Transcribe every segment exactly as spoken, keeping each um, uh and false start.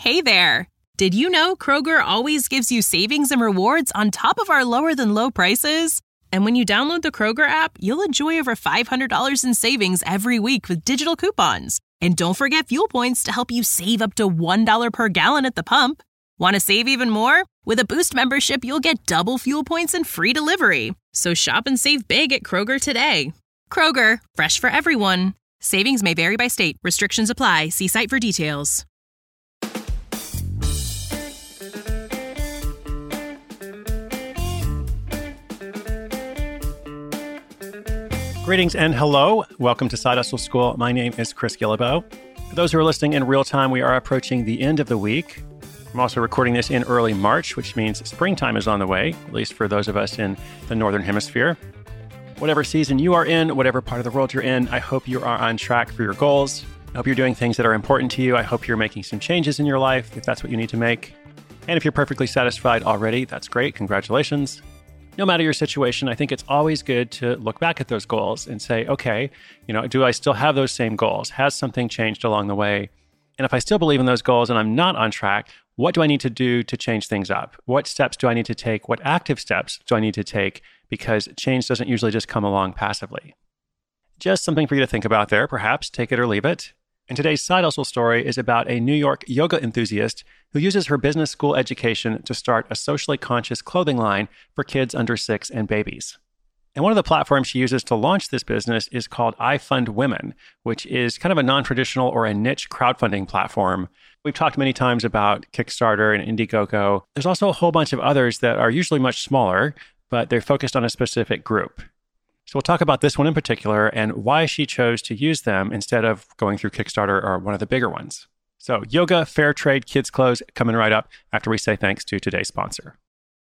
Hey there! Did you know Kroger always gives you savings and rewards on top of our lower-than-low prices? And when you download the Kroger app, you'll enjoy over five hundred dollars in savings every week with digital coupons. And don't forget fuel points to help you save up to one dollar per gallon at the pump. Want to save even more? With a Boost membership, you'll get double fuel points and free delivery. So shop and save big at Kroger today. Kroger, fresh for everyone. Savings may vary by state. Restrictions apply. See site for details. Greetings and hello. Welcome to Side Hustle School. My name is Chris Guillebeau. For those who are listening in real time, we are approaching the end of the week. I'm also recording this in early March, which means springtime is on the way, at least for those of us in the Northern Hemisphere. Whatever season you are in, whatever part of the world you're in, I hope you are on track for your goals. I hope you're doing things that are important to you. I hope you're making some changes in your life, if that's what you need to make. And if you're perfectly satisfied already, that's great. Congratulations. No matter your situation, I think it's always good to look back at those goals and say, okay, you know, do I still have those same goals? Has something changed along the way? And if I still believe in those goals and I'm not on track, what do I need to do to change things up? What steps do I need to take? What active steps do I need to take? Because change doesn't usually just come along passively. Just something for you to think about there, perhaps. Take it or leave it. And today's side hustle story is about a New York yoga enthusiast who uses her business school education to start a socially conscious clothing line for kids under six and babies. And one of the platforms she uses to launch this business is called I Fund Women, which is kind of a non-traditional or a niche crowdfunding platform. We've talked many times about Kickstarter and Indiegogo. There's also a whole bunch of others that are usually much smaller, but they're focused on a specific group. So we'll talk about this one in particular and why she chose to use them instead of going through Kickstarter or one of the bigger ones. So yoga, fair trade, kids' clothes coming right up after we say thanks to today's sponsor.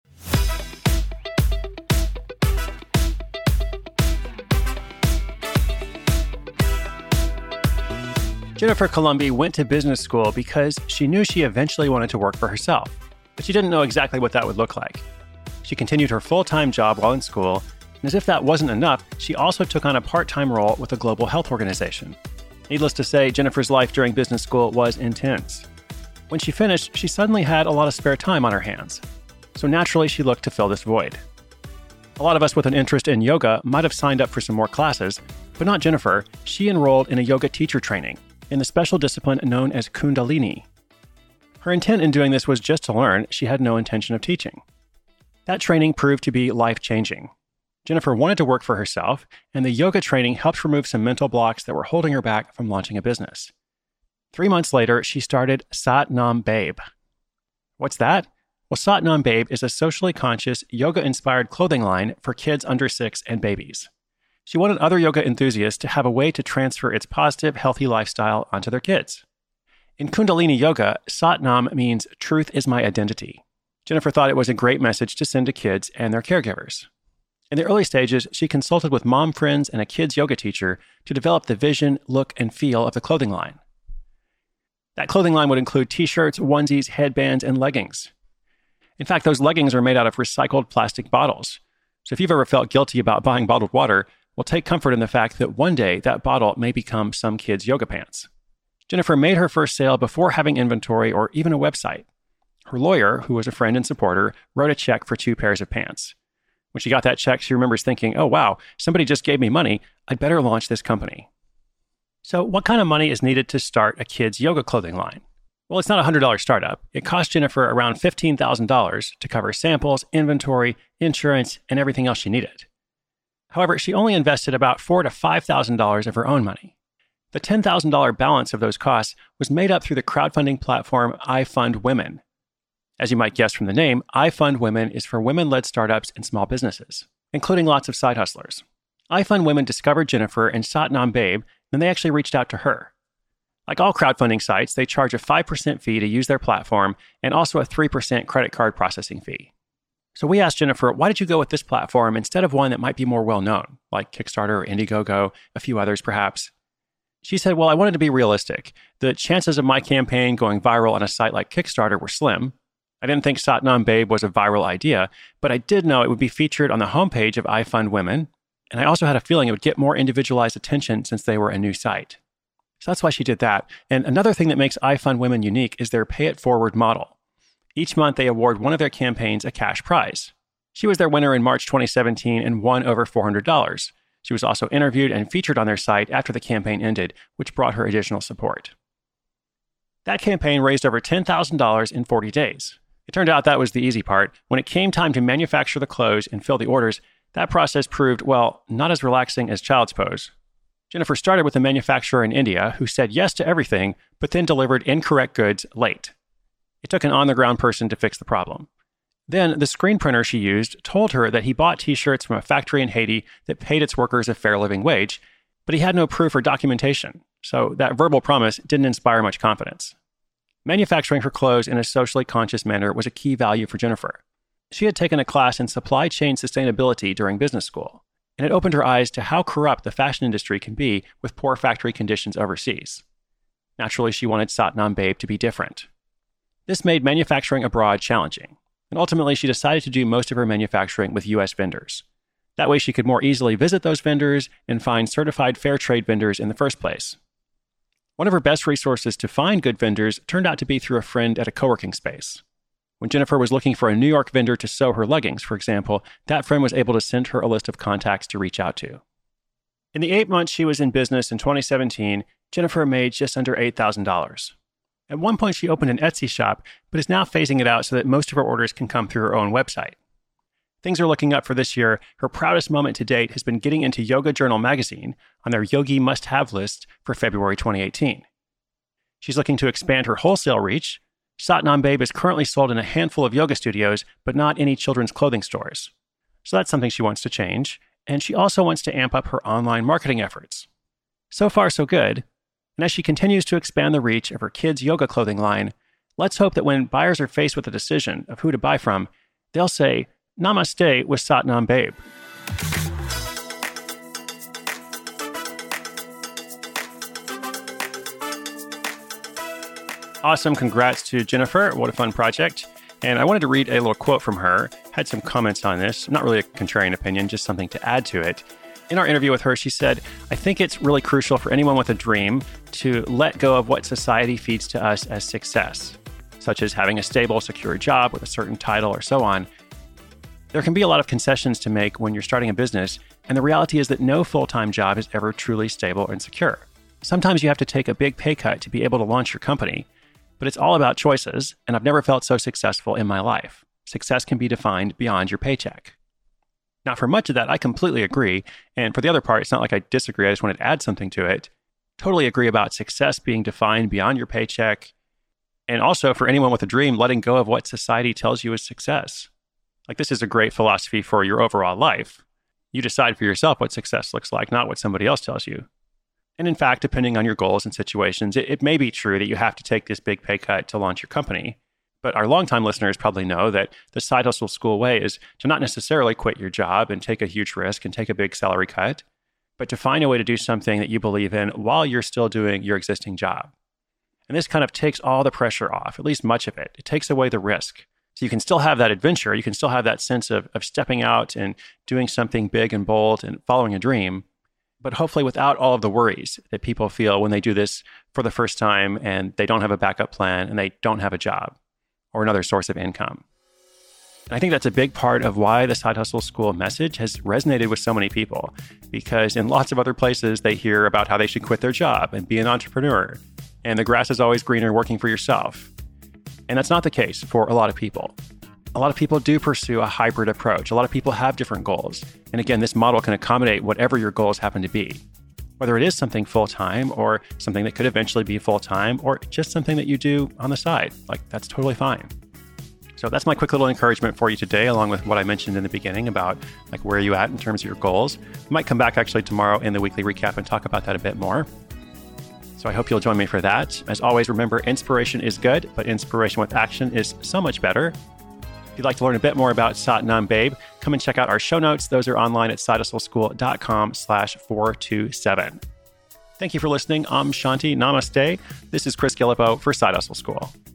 Jennifer Colombi went to business school because she knew she eventually wanted to work for herself, but she didn't know exactly what that would look like. She continued her full-time job while in school, and as if that wasn't enough, she also took on a part-time role with a global health organization. Needless to say, Jennifer's life during business school was intense. When she finished, she suddenly had a lot of spare time on her hands. So naturally, she looked to fill this void. A lot of us with an interest in yoga might have signed up for some more classes, but not Jennifer. She enrolled in a yoga teacher training in the special discipline known as Kundalini. Her intent in doing this was just to learn. She had no intention of teaching. That training proved to be life-changing. Jennifer wanted to work for herself, and the yoga training helped remove some mental blocks that were holding her back from launching a business. Three months later, she started Sat Nam Babe. What's that? Well, Sat Nam Babe is a socially conscious, yoga-inspired clothing line for kids under six and babies. She wanted other yoga enthusiasts to have a way to transfer its positive, healthy lifestyle onto their kids. In Kundalini Yoga, Sat Nam means truth is my identity. Jennifer thought it was a great message to send to kids and their caregivers. In the early stages, she consulted with mom friends and a kids yoga teacher to develop the vision, look, and feel of the clothing line. That clothing line would include t-shirts, onesies, headbands, and leggings. In fact, those leggings are made out of recycled plastic bottles. So if you've ever felt guilty about buying bottled water, well, take comfort in the fact that one day that bottle may become some kid's yoga pants. Jennifer made her first sale before having inventory or even a website. Her lawyer, who was a friend and supporter, wrote a check for two pairs of pants. When she got that check, she remembers thinking, oh, wow, somebody just gave me money. I'd better launch this company. So what kind of money is needed to start a kid's yoga clothing line? Well, it's not a one hundred dollars startup. It cost Jennifer around fifteen thousand dollars to cover samples, inventory, insurance, and everything else she needed. However, she only invested about four thousand to five thousand dollars of her own money. The ten thousand dollars balance of those costs was made up through the crowdfunding platform I Fund Women. As you might guess from the name, I Fund Women is for women-led startups and small businesses, including lots of side hustlers. I Fund Women discovered Jennifer and Sat Nam Babe, and they actually reached out to her. Like all crowdfunding sites, they charge a five percent fee to use their platform and also a three percent credit card processing fee. So we asked Jennifer, why did you go with this platform instead of one that might be more well-known, like Kickstarter or Indiegogo, a few others perhaps? She said, well, I wanted to be realistic. The chances of my campaign going viral on a site like Kickstarter were slim. I didn't think Sat Nam Babe was a viral idea, but I did know it would be featured on the homepage of I Fund Women, and I also had a feeling it would get more individualized attention since they were a new site. So that's why she did that. And another thing that makes iFund Women unique is their pay it forward model. Each month, they award one of their campaigns a cash prize. She was their winner in March twenty seventeen and won over four hundred dollars. She was also interviewed and featured on their site after the campaign ended, which brought her additional support. That campaign raised over ten thousand dollars in forty days. It turned out that was the easy part. When it came time to manufacture the clothes and fill the orders, that process proved, well, not as relaxing as child's pose. Jennifer started with a manufacturer in India who said yes to everything, but then delivered incorrect goods late. It took an on-the-ground person to fix the problem. Then the screen printer she used told her that he bought t-shirts from a factory in Haiti that paid its workers a fair living wage, but he had no proof or documentation, so that verbal promise didn't inspire much confidence. Manufacturing her clothes in a socially conscious manner was a key value for Jennifer. She had taken a class in supply chain sustainability during business school, and it opened her eyes to how corrupt the fashion industry can be with poor factory conditions overseas. Naturally, she wanted Satnam Babe to be different. This made manufacturing abroad challenging, and ultimately she decided to do most of her manufacturing with U S vendors. That way she could more easily visit those vendors and find certified fair trade vendors in the first place. One of her best resources to find good vendors turned out to be through a friend at a co-working space. When Jennifer was looking for a New York vendor to sew her leggings, for example, that friend was able to send her a list of contacts to reach out to. In the eight months she was in business in twenty seventeen, Jennifer made just under eight thousand dollars. At one point, she opened an Etsy shop, but is now phasing it out so that most of her orders can come through her own website. Things are looking up for this year. Her proudest moment to date has been getting into Yoga Journal magazine on their Yogi must-have list for February twenty eighteen. She's looking to expand her wholesale reach. Satnam Babe is currently sold in a handful of yoga studios, but not any children's clothing stores. So that's something she wants to change. And she also wants to amp up her online marketing efforts. So far, so good. And as she continues to expand the reach of her kids' yoga clothing line, let's hope that when buyers are faced with a decision of who to buy from, they'll say, Namaste with Satnam Babe. Awesome. Congrats to Jennifer. What a fun project. And I wanted to read a little quote from her. Had some comments on this. Not really a contrarian opinion, just something to add to it. In our interview with her, she said, I think it's really crucial for anyone with a dream to let go of what society feeds to us as success, such as having a stable, secure job with a certain title or so on. There can be a lot of concessions to make when you're starting a business, and the reality is that no full-time job is ever truly stable and secure. Sometimes you have to take a big pay cut to be able to launch your company, but it's all about choices, and I've never felt so successful in my life. Success can be defined beyond your paycheck. Now, for much of that, I completely agree. And for the other part, it's not like I disagree. I just wanted to add something to it. Totally agree about success being defined beyond your paycheck. And also for anyone with a dream, letting go of what society tells you is success. Like, this is a great philosophy for your overall life. You decide for yourself what success looks like, not what somebody else tells you. And in fact, depending on your goals and situations, it, it may be true that you have to take this big pay cut to launch your company. But our longtime listeners probably know that the Side Hustle School way is to not necessarily quit your job and take a huge risk and take a big salary cut, but to find a way to do something that you believe in while you're still doing your existing job. And this kind of takes all the pressure off, at least much of it. It takes away the risk. So you can still have that adventure. You can still have that sense of, of stepping out and doing something big and bold and following a dream, but hopefully without all of the worries that people feel when they do this for the first time and they don't have a backup plan and they don't have a job or another source of income. And I think that's a big part of why the Side Hustle School message has resonated with so many people, because in lots of other places, they hear about how they should quit their job and be an entrepreneur, and the grass is always greener working for yourself. And that's not the case for a lot of people. A lot of people do pursue a hybrid approach. A lot of people have different goals. And again, this model can accommodate whatever your goals happen to be, whether it is something full-time or something that could eventually be full-time or just something that you do on the side. Like, that's totally fine. So that's my quick little encouragement for you today, along with what I mentioned in the beginning about like where are you at in terms of your goals. We might come back actually tomorrow in the weekly recap and talk about that a bit more. So I hope you'll join me for that. As always, remember, inspiration is good, but inspiration with action is so much better. If you'd like to learn a bit more about Satnam Babe, come and check out our show notes. Those are online at sidehustleschool.com slash 427. Thank you for listening. I'm Shanti. Namaste. This is Chris Guillebeau for Side Hustle School.